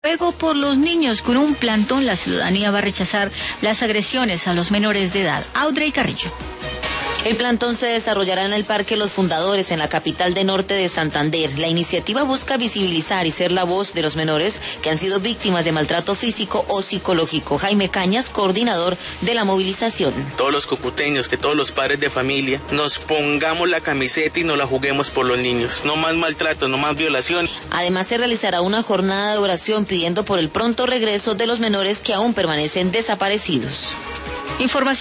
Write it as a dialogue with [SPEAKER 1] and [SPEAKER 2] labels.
[SPEAKER 1] Juego por los niños. Con un plantón, la ciudadanía va a rechazar las agresiones a los menores de edad. Audrey Carrillo.
[SPEAKER 2] El plantón se desarrollará en el Parque Los Fundadores, en la capital de Norte de Santander. La iniciativa busca visibilizar y ser la voz de los menores que han sido víctimas de maltrato físico o psicológico. Jaime Cañas, coordinador de la movilización.
[SPEAKER 3] Todos los cucuteños, que todos los padres de familia nos pongamos la camiseta y nos la juguemos por los niños. No más maltrato, no más violación.
[SPEAKER 2] Además, se realizará una jornada de oración pidiendo por el pronto regreso de los menores que aún permanecen desaparecidos.
[SPEAKER 1] Información